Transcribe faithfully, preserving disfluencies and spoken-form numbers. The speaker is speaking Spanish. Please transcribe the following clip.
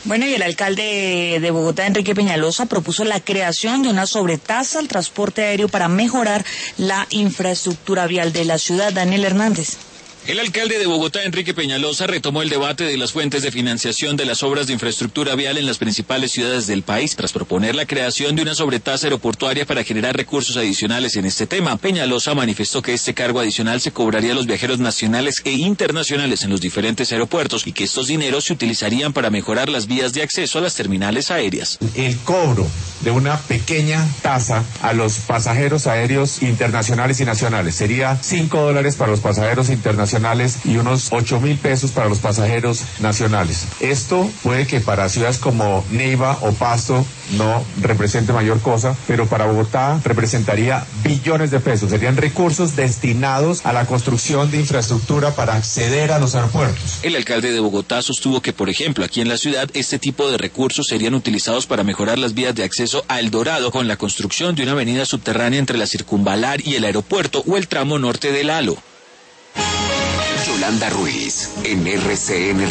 Bueno, y el alcalde de Bogotá, Enrique Peñalosa, propuso la creación de una sobretasa al transporte aéreo para mejorar la infraestructura vial de la ciudad. Daniel Hernández. El alcalde de Bogotá, Enrique Peñalosa, retomó el debate de las fuentes de financiación de las obras de infraestructura vial en las principales ciudades del país, tras proponer la creación de una sobretasa aeroportuaria para generar recursos adicionales en este tema. Peñalosa manifestó que este cargo adicional se cobraría a los viajeros nacionales e internacionales en los diferentes aeropuertos y que estos dineros se utilizarían para mejorar las vías de acceso a las terminales aéreas. El cobro de una pequeña tasa a los pasajeros aéreos internacionales y nacionales sería cinco dólares para los pasajeros internacionales y unos ocho mil pesos para los pasajeros nacionales. Esto puede que para ciudades como Neiva o Pasto no represente mayor cosa, pero para Bogotá representaría billones de pesos. Serían recursos destinados a la construcción de infraestructura para acceder a los aeropuertos. El alcalde de Bogotá sostuvo que, por ejemplo, aquí en la ciudad, este tipo de recursos serían utilizados para mejorar las vías de acceso a El Dorado con la construcción de una avenida subterránea entre la Circunvalar y el aeropuerto o el tramo norte del Halo. Yolanda Ruiz, en R C N